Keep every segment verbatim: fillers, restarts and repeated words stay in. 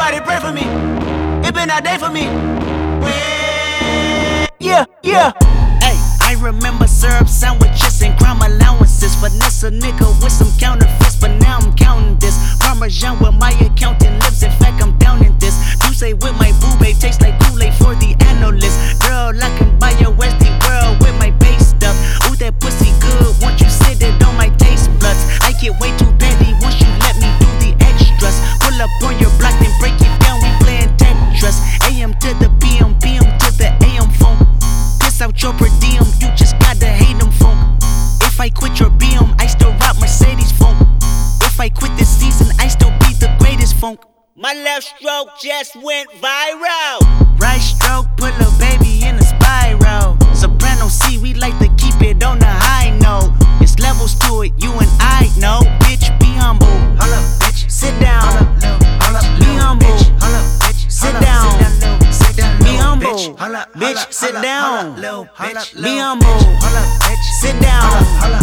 Somebody pray for me. It been a day for me. Yeah, yeah. Hey, I remember syrup sandwiches and crime allowances. Finesse a nigga with some counterfeits, but now I'm counting this. Parmesan where my accountant lives. In fact, I'm down in this. You say with my boo babe tastes like Kool-Aid for the analyst. Girl, I can buy your Westie world with my base stuff. Ooh, that pussy good. Once you sit it on my taste buds. I get way too petty once you let me do the extras. Pull up on your block and break it down. We playing Tetris. A M to the P M, P M to the A M phone. Piss out your per diem, you just gotta hate them funk. If I quit your B M, I still rock Mercedes funk. If I quit this season, I still be the greatest funk. My left stroke just went viral. Right stroke put a baby in a spiral. Soprano C, we like to keep it on the high note. It's levels to it, you and I know. Bitch, be humble. Hold up, bitch. Sit down. Hold up, be humble. Hold up, bitch. Sit down. Be humble. Bitch, sit down. Be humble. Sit down.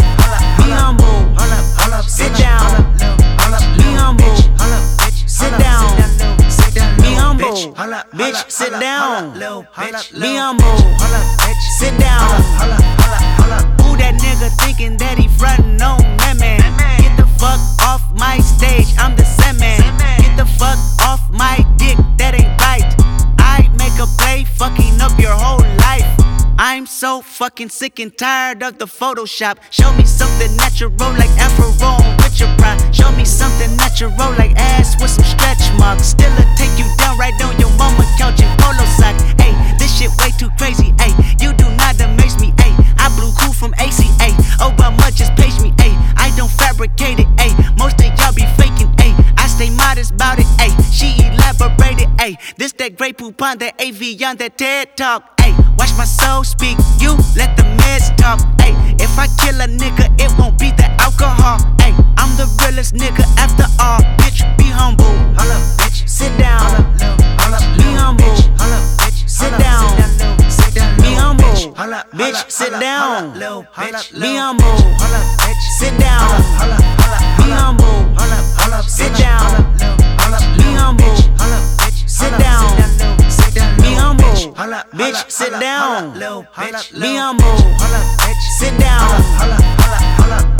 Be humble. Sit down. Be humble. Sit down. Be humble. Bitch, sit down. Be humble. Sit down. Who that nigga thinking that he frontin' on that man? Get the fuck off my stage, I'm the Sandman. Get the fuck off my dick, that ain't right. I make a play, fucking up your whole life. I'm so fucking sick and tired of the Photoshop. Show me something natural like Afro on Richard Pryor. Show me something natural like ass with some stretch marks. Still'll take you down right on your mama couch in polo socks. Ayy, this shit way too crazy. Ayy, you do not amaze me. Ayy, I blew cool from A C A. Obama just page me. Ayy, I don't fabricate it. Ayy, most of y'all be faking. Ayy, I stay modest about it. Ayy, she elaborated. Ayy, this that Grey Poupon, that A V on that TED Talk. Ayy, watch my soul speak, you let the meds talk. Ayy, if I kill a nigga, it won't be the alcohol. Ayy, I'm the realest nigga after all. Bitch, be humble. Hold up, bitch. Sit down. Be humble. Sit down. Be humble. Bitch, sit down. Be humble. Sit down. Be humble. Sit down. Be humble. Sit down. Be humble. Bitch, sit down. Be humble. Sit down.